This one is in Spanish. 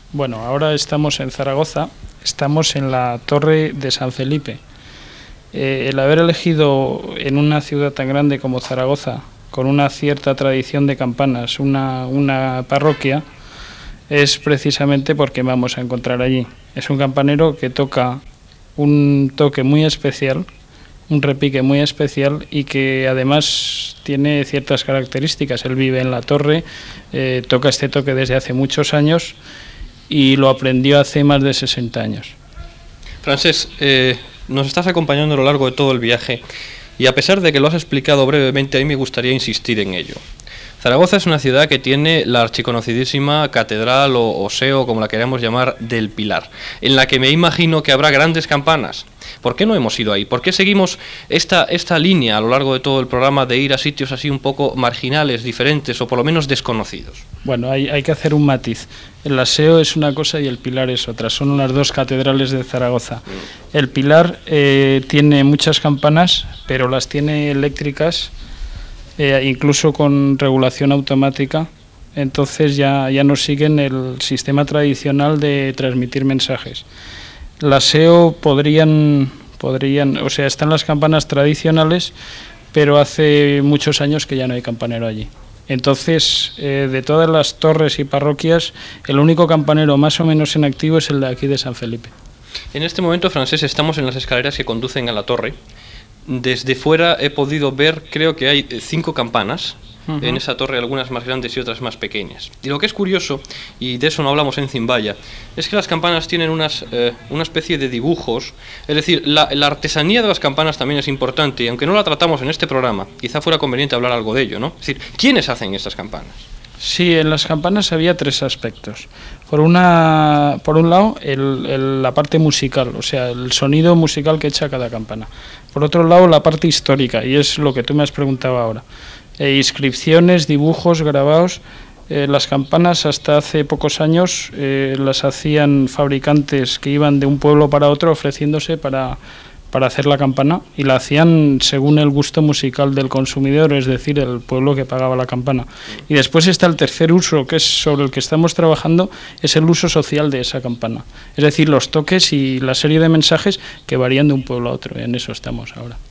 Bueno, ahora estamos en Zaragoza, estamos en la Torre de San Felipe. El haber elegido en una ciudad tan grande como Zaragoza, con una cierta tradición de campanas, una parroquia, es precisamente porque vamos a encontrar allí. Es un campanero que toca un toque muy especial, un repique muy especial y que además tiene ciertas características. Él vive en la torre, toca este toque desde hace muchos años y lo aprendió hace más de 60 años. Francesc, nos estás acompañando a lo largo de todo el viaje y a pesar de que lo has explicado brevemente, a mí me gustaría insistir en ello. Zaragoza es una ciudad que tiene la archiconocidísima catedral o seo, como la queramos llamar, del Pilar, en la que me imagino que habrá grandes campanas. ¿Por qué no hemos ido ahí? ¿Por qué seguimos esta línea a lo largo de todo el programa de ir a sitios así un poco marginales, diferentes o por lo menos desconocidos? Bueno, hay que hacer un matiz. El aseo es una cosa y el Pilar es otra. Son las dos catedrales de Zaragoza. El Pilar tiene muchas campanas, pero las tiene eléctricas, incluso con regulación automática. Entonces ya no siguen el sistema tradicional de transmitir mensajes. La SEO podrían, o sea, están las campanas tradicionales, pero hace muchos años que ya no hay campanero allí. Entonces, de todas las torres y parroquias, el único campanero más o menos en activo es el de aquí de San Felipe. En este momento, Francesc, estamos en las escaleras que conducen a la torre. Desde fuera he podido ver, creo que hay 5 campanas. En esa torre, algunas más grandes y otras más pequeñas. Y lo que es curioso, y de eso no hablamos en Zimbaya, es que las campanas tienen una especie de dibujos. Es decir, la artesanía de las campanas también es importante, y aunque no la tratamos en este programa, quizá fuera conveniente hablar algo de ello, ¿no? Es decir, ¿quiénes hacen estas campanas? Sí, en las campanas había 3 aspectos. Por un lado, la parte musical, o sea, el sonido musical que echa cada campana. Por otro lado, la parte histórica, y es lo que tú me has preguntado ahora. Inscripciones, dibujos, grabados. Las campanas hasta hace pocos años las hacían fabricantes que iban de un pueblo para otro ofreciéndose para hacer la campana, y la hacían según el gusto musical del consumidor, es decir, el pueblo que pagaba la campana. Y después está el tercer uso, que es sobre el que estamos trabajando, es el uso social de esa campana. Es decir, los toques y la serie de mensajes que varían de un pueblo a otro. En eso estamos ahora.